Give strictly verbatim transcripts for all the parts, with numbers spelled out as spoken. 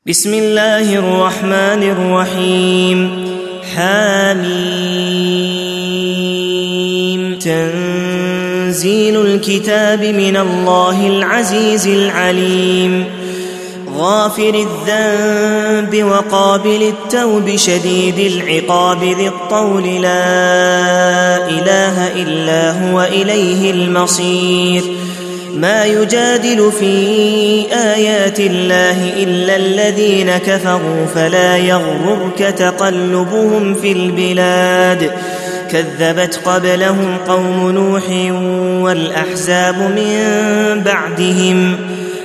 بسم الله الرحمن الرحيم. حميم. تنزيل الكتاب من الله العزيز العليم. غافر الذنب وقابل التوب شديد العقاب ذي الطول لا إله إلا هو إليه المصير. ما يجادل في آيات الله إلا الذين كفروا فلا يغررك تقلبهم في البلاد. كذبت قبلهم قوم نوح والأحزاب من بعدهم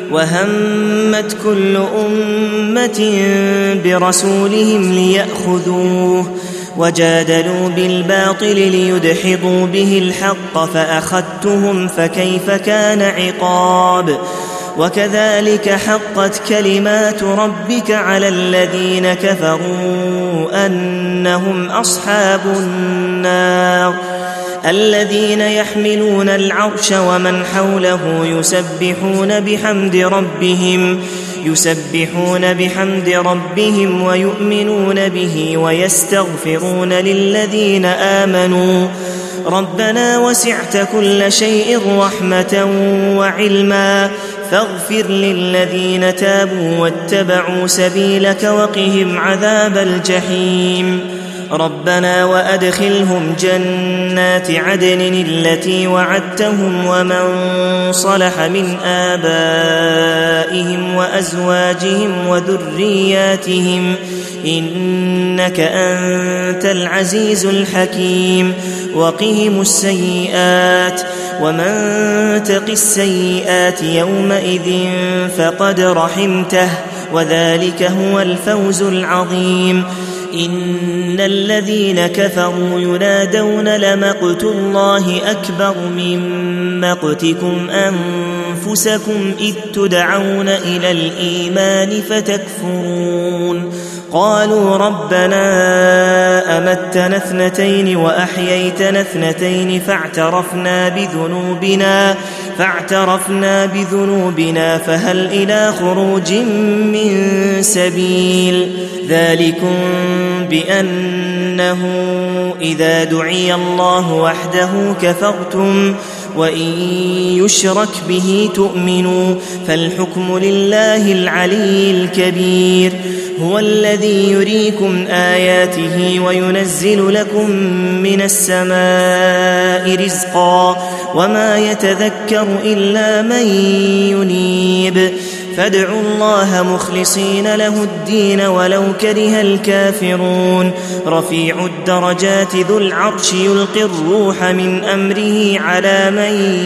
وهمت كل أمة برسولهم ليأخذوه وجادلوا بالباطل ليدحضوا به الحق فأخذتهم فكيف كان عقاب. وكذلك حقت كلمات ربك على الذين كفروا أنهم أصحاب النار. الذين يحملون العرش ومن حوله يسبحون بحمد ربهم يسبحون بحمد ربهم ويؤمنون به ويستغفرون للذين آمنوا ربنا وسعت كل شيء رحمة وعلما فاغفر للذين تابوا واتبعوا سبيلك وقهم عذاب الجحيم. ربنا وأدخلهم جنات عدن التي وعدتهم ومن صلح من آبائهم وأزواجهم وذرياتهم إنك أنت العزيز الحكيم. وقهم السيئات ومن تق السيئات يومئذ فقد رحمته وذلك هو الفوز العظيم. إن الذين كفروا ينادون لمقت الله أكبر من مقتكم أنفسكم إذ تدعون إلى الإيمان فتكفرون. قالوا ربنا أمتنا اثنتين وأحييتنا اثنتين فاعترفنا بذنوبنا فاعترفنا بذنوبنا فهل إلى خروج من سبيل. ذلكم بأنه إذا دعي الله وحده كفرتم وإن يشرك به تؤمنوا فالحكم لله العلي الكبير. هو الذي يريكم آياته وينزل لكم من السماء رزقا وما يتذكر إلا من ينيب. فادعوا الله مخلصين له الدين ولو كره الكافرون. رفيع الدرجات ذو العرش يلقي الروح من أمره على من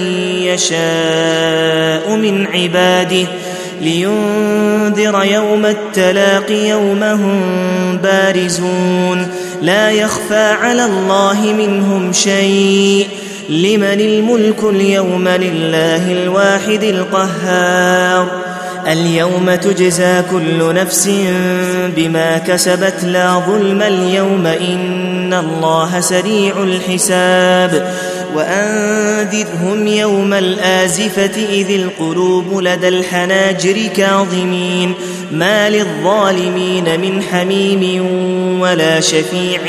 يشاء من عباده لينذر يوم التلاق يوم هم بارزون لا يخفى على الله منهم شيء. لمن الملك اليوم لله الواحد القهار. اليوم تجزى كل نفس بما كسبت لا ظلم اليوم إن الله سريع الحساب. وأنذرهم يوم الآزفة إذ القلوب لدى الحناجر كاظمين ما للظالمين من حميم ولا شفيع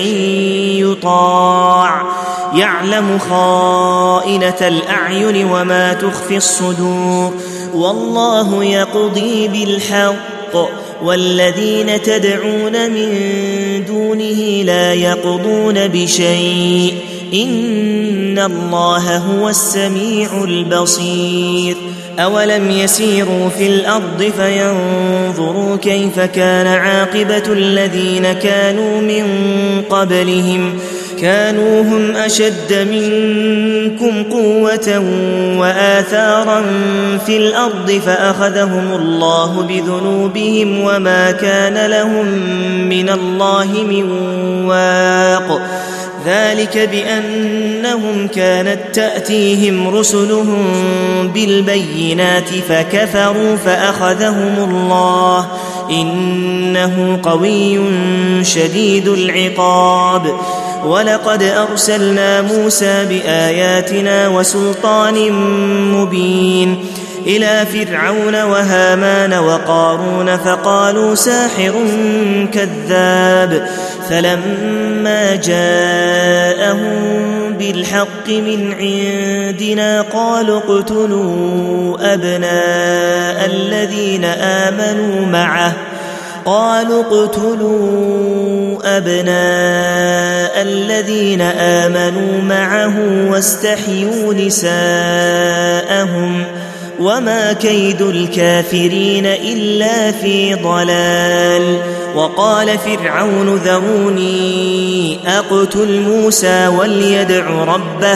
يطاع يعلم خائنة الأعين وما تخفي الصدور. والله يقضي بالحق والذين تدعون من دونه لا يقضون بشيء إن الله هو السميع البصير. أولم يسيروا في الأرض فينظروا كيف كان عاقبة الذين كانوا من قبلهم كانوا هم أشد منكم قوة وآثارا في الأرض فأخذهم الله بذنوبهم وما كان لهم من الله من واق. ذلك بأنهم كانت تأتيهم رسلهم بالبينات فكفروا فأخذهم الله إنه قوي شديد العقاب. ولقد أرسلنا موسى بآياتنا وسلطان مبين إلى فرعون وهامان وقارون فقالوا ساحر كذاب فلما جاءهم بالحق من عندنا قالوا اقتلوا أبناء الذين آمنوا معه قالوا اقتلوا أبناء الذين آمنوا معه واستحيوا نساءهم وما كيد الكافرين إلا في ضلال. وقال فرعون ذروني أقتل موسى وليدع ربه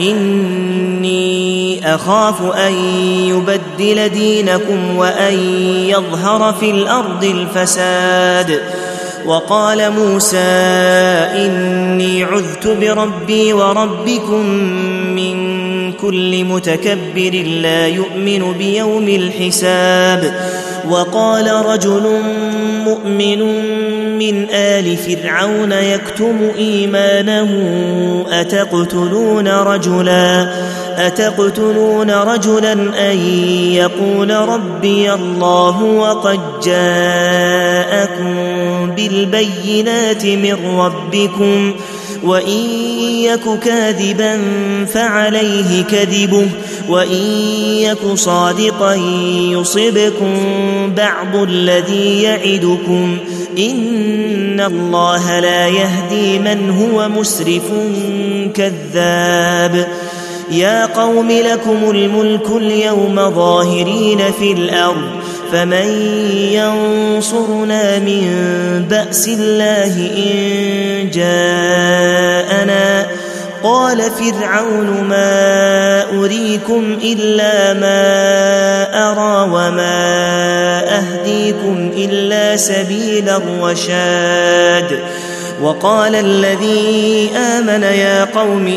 إني أخاف أن يبدل دينكم وأن يظهر في الأرض الفساد. وقال موسى إني عذت بربي وربكم من كل متكبر لا يؤمن بيوم الحساب. وقال رجل مؤمن من آل فرعون يكتم إيمانه أتقتلون رجلا أتقتلون رجلا أن يقول ربي الله وقد جاءكم بالبينات من ربكم وإن يك كاذبا فعليه كذبه وإن يك صادقا يصبكم بعض الذي يعدكم إن الله لا يهدي من هو مسرف كذاب. يا قوم لكم الملك اليوم ظاهرين في الأرض فمن ينصرنا من بأس الله إن جاءنا. قال فرعون ما أريكم إلا ما أرى وما أهديكم إلا سبيل الرشاد. وقال الذي آمن يا قوم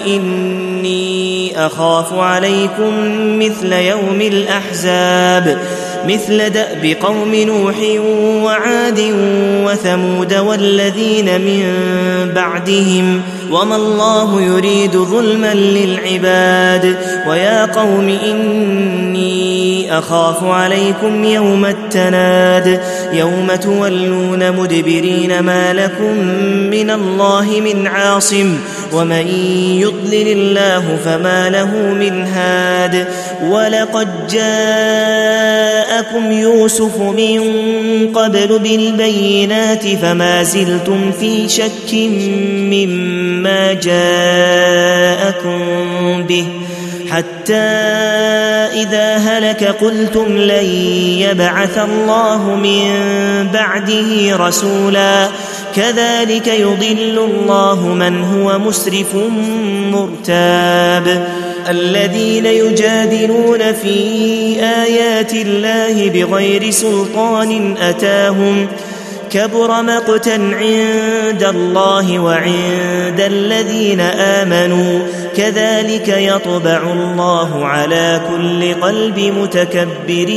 إني أخاف عليكم مثل يوم الأحزاب مثل دأب قوم نوح وعاد وثمود والذين من بعدهم وما الله يريد ظلما للعباد. ويا قوم إني أخاف عليكم يوم التناد يوم تولون مدبرين ما لكم من الله من عاصم ومن يضلل الله فما له من هاد. ولقد جاءكم يوسف من قبل بالبينات فما زلتم في شك مما جاءكم به حتى إذا هلك قلتم لن يبعث الله من بعده رسولا كذلك يضل الله من هو مسرف مرتاب. الذين يجادلون في آيات الله بغير سلطان أتاهم كبر مقتا عند الله وعند الذين آمنوا كذلك يطبع الله على كل قلب متكبر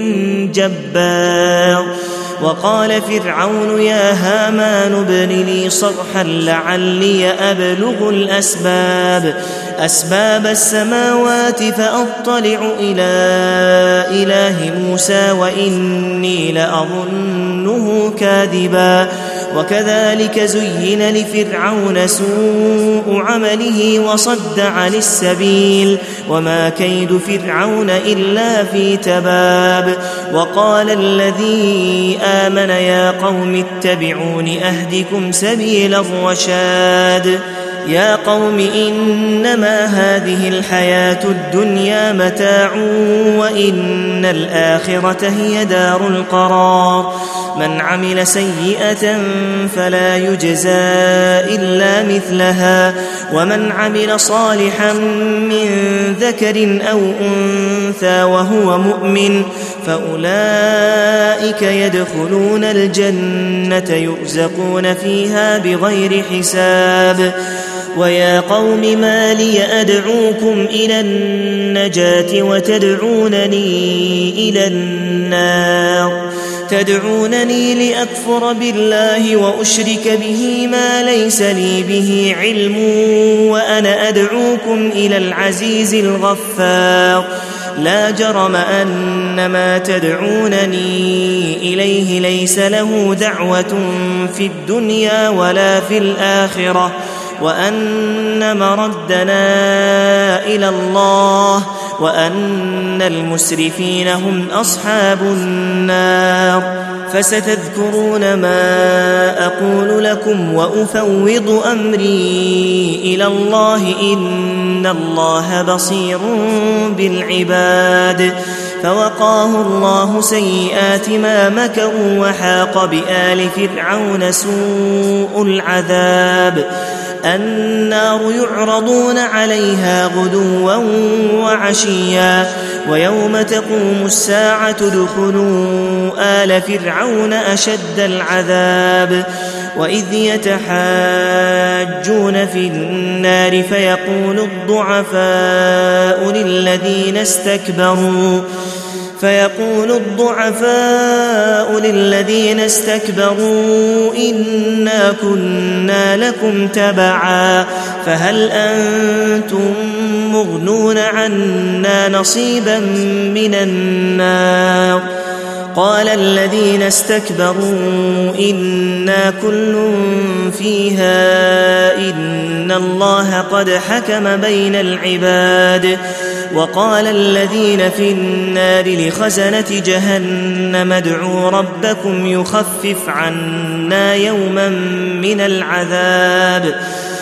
جبار. وقال فرعون يا هامان ابن لي صرحا لعلي أبلغ الأسباب أسباب السماوات فأطلع إلى إله موسى وإني لأظنه كاذبا. وكذلك زين لفرعون سوء عمله وصد عن السبيل وما كيد فرعون إلا في تباب. وقال الذي آمن يا قوم اتبعون أهدكم سبيل الرشاد. يا قوم إنما هذه الحياة الدنيا متاع وإن الآخرة هي دار القرار. من عمل سيئة فلا يجزى إلا مثلها ومن عمل صالحا من ذكر أو أنثى وهو مؤمن فأولئك يدخلون الجنة يرزقون فيها بغير حساب. ويا قوم ما لي أدعوكم إلى النجاة وتدعونني إلى النار تدعونني لأكفر بالله وأشرك به ما ليس لي به علم وأنا أدعوكم إلى العزيز الغفار. لا جرم أن ما تدعونني إليه ليس له دعوة في الدنيا ولا في الآخرة وأن مردنا إلى الله وأن المسرفين هم أصحاب النار. فستذكرون ما أقول لكم وأفوض أمري إلى الله إن الله بصير بالعباد. فوقاه الله سيئات ما مكروا وحاق بآل فرعون سوء العذاب. النار يعرضون عليها غدوا وعشيا ويوم تقوم الساعة ادخلوا آل فرعون أشد العذاب. وإذ يتحاجون في النار فيقول الضعفاء للذين استكبروا فيقول الضعفاء للذين استكبروا إنا كنا لكم تبعا فهل أنتم مغنون عنا نصيبا من النار. قال الذين استكبروا إنا كل فيها إن الله قد حكم بين العباد. وقال الذين في النار لخزنة جهنم ادعوا ربكم يخفف عنا يوما من العذاب.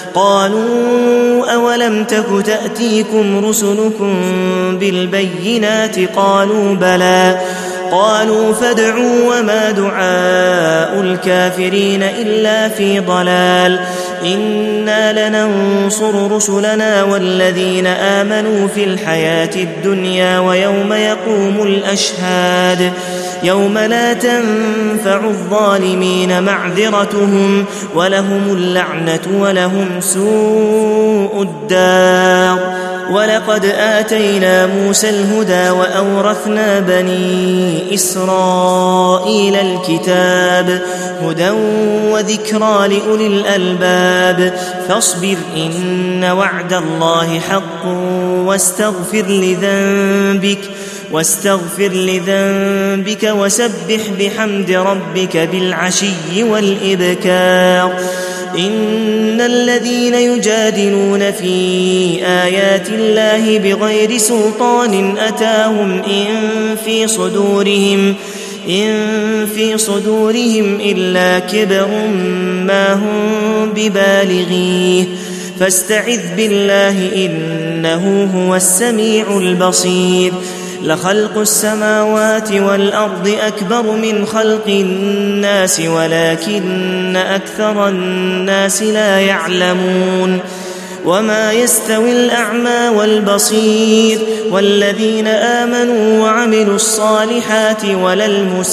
قالوا أولم تك تأتيكم رسلكم بالبينات قالوا بلى قالوا فادعوا وما دعاء الكافرين إلا في ضلال. إنا لننصر رسلنا والذين آمنوا في الحياة الدنيا ويوم يقوم الأشهاد يوم لا تنفع الظالمين معذرتهم ولهم اللعنة ولهم سوء الدار. ولقد آتينا موسى الهدى وأورثنا بني إسرائيل الكتاب هدى وذكرى لأولي الألباب. فاصبر إن وعد الله حق واستغفر لذنبك واستغفر لذنبك وسبح بحمد ربك بالعشي والإبكار. إن الذين يجادلون في آيات الله بغير سلطان أتاهم إن في صدورهم إن في صدورهم إلا كبر ما هم ببالغيه فاستعذ بالله إنه هو السميع البصير. لخلق السماوات والأرض أكبر من خلق الناس ولكن أكثر الناس لا يعلمون. وما يستوي الأعمى والبصير والذين آمنوا وعملوا الصالحات ولا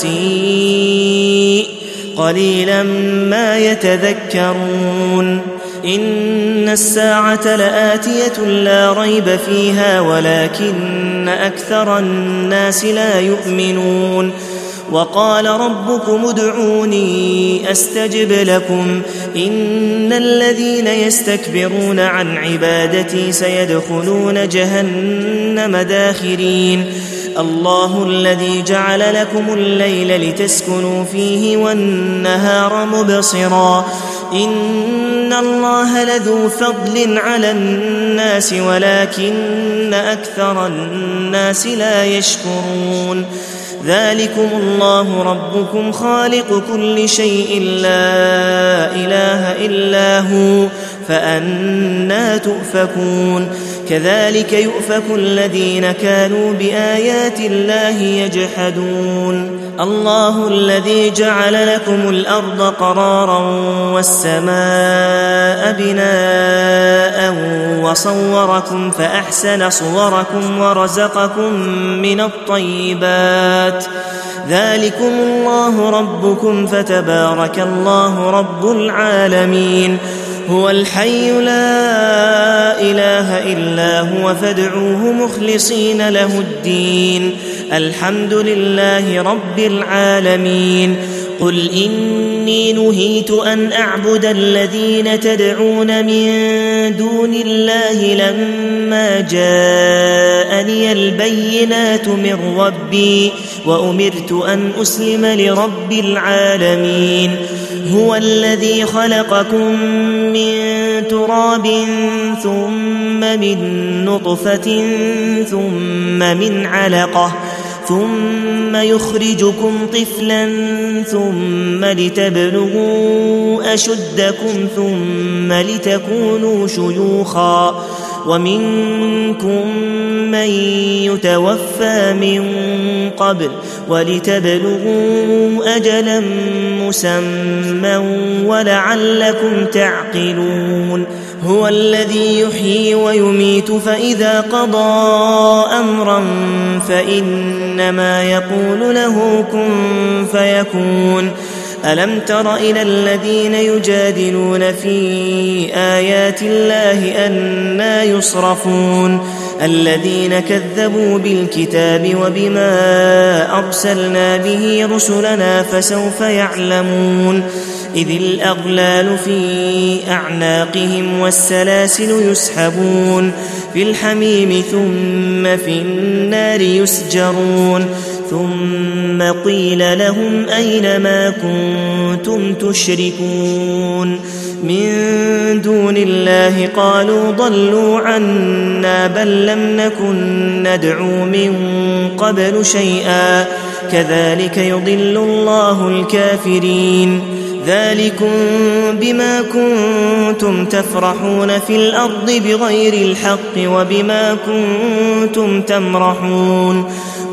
المسيء قليلا ما يتذكرون. إن الساعة لآتية لا ريب فيها ولكن أكثر الناس لا يؤمنون. وقال ربكم ادعوني أستجب لكم إن الذين يستكبرون عن عبادتي سيدخلون جهنم داخرين. الله الذي جعل لكم الليل لتسكنوا فيه والنهار مبصرا إن الله لذو فضل على الناس ولكن أكثر الناس لا يشكرون. ذلكم الله ربكم خالق كل شيء لا إله إلا هو فأنى تؤفكون. كذلك يؤفك الذين كانوا بآيات الله يجحدون. الله الذي جعل لكم الأرض قرارا والسماء بناء وصوركم فأحسن صوركم ورزقكم من الطيبات. ذلكم الله ربكم فتبارك الله رب العالمين. هو الحي لا إله إلا هو فادعوه مخلصين له الدين. الحمد لله رب العالمين. قل إني نهيت أن أعبد الذين تدعون من دون الله لما جاءني البينات من ربي وأمرت أن أسلم لرب العالمين هو الذي خلقكم من تراب ثم من نطفة ثم من علقة ثم يخرجكم طفلا ثم لتبلغوا أشدكم ثم لتكونوا شيوخا ومنكم من يتوفى من قبل ولتبلغوا أجلا مسمى ولعلكم تعقلون هو الذي يحيي ويميت فإذا قضى أمرا فإنما يقول له كن فيكون ألم تر إلى الذين يجادلون في آيات الله أنى يصرفون الذين كذبوا بالكتاب وبما أرسلنا به رسلنا فسوف يعلمون إذ الأغلال في أعناقهم والسلاسل يسحبون في الحميم ثم في النار يسجرون ثم قيل لهم أين ما كنتم تشركون من دون الله قالوا ضلوا عنا بل لم نكن ندعو من قبل شيئا كذلك يضل الله الكافرين ذلكم بما كنتم تفرحون في الأرض بغير الحق وبما كنتم تمرحون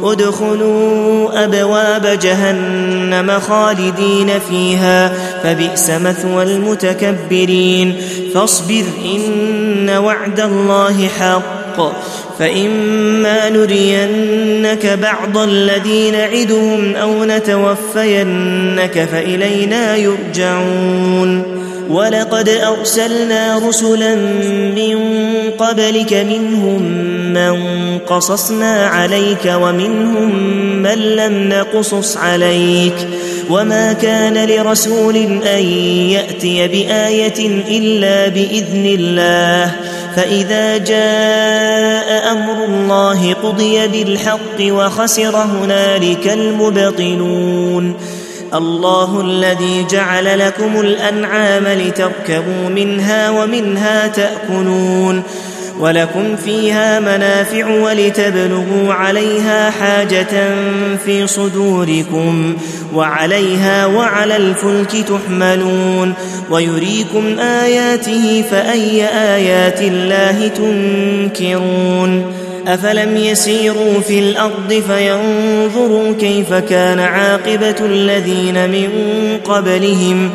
ادخلوا أبواب جهنم خالدين فيها فبئس مثوى المتكبرين فاصبر إن وعد الله حق فإما نرينك بعض الذي نعدهم أو نتوفينك فإلينا يرجعون ولقد أرسلنا رسلا من قبلك منهم من قصصنا عليك ومنهم من لم نقصص عليك وما كان لرسول أن يأتي بآية إلا بإذن الله فإذا جاء أمر الله قضي بالحق وخسر هنالك المبطلون الله الذي جعل لكم الأنعام لتركبوا منها ومنها تأكلون ولكم فيها منافع ولتبلغوا عليها حاجة في صدوركم وعليها وعلى الفلك تحملون ويريكم آياته فأي آيات الله تنكرون أفلم يسيروا في الأرض فينظروا كيف كان عاقبة الذين من قبلهم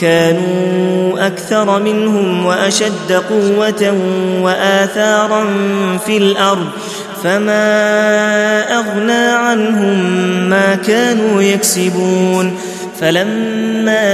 كانوا أكثر منهم وأشد قوة وآثارا في الأرض فما أغنى عنهم ما كانوا يكسبون فلما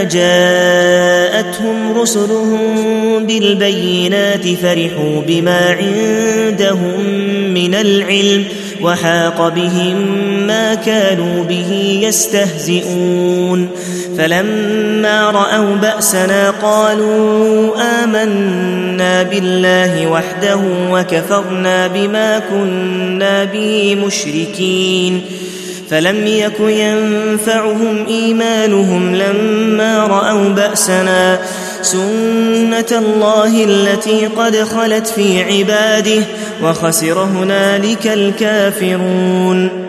جاءتهم رسلهم بالبينات فرحوا بما عندهم من العلم وحاق بهم ما كانوا به يستهزئون فلما رأوا بأسنا قالوا آمنا بالله وحده وكفرنا بما كنا به مشركين فلم يك ينفعهم إيمانهم لما رأوا بأسنا سنة الله التي قد خلت في عباده وخسر هنالك الكافرون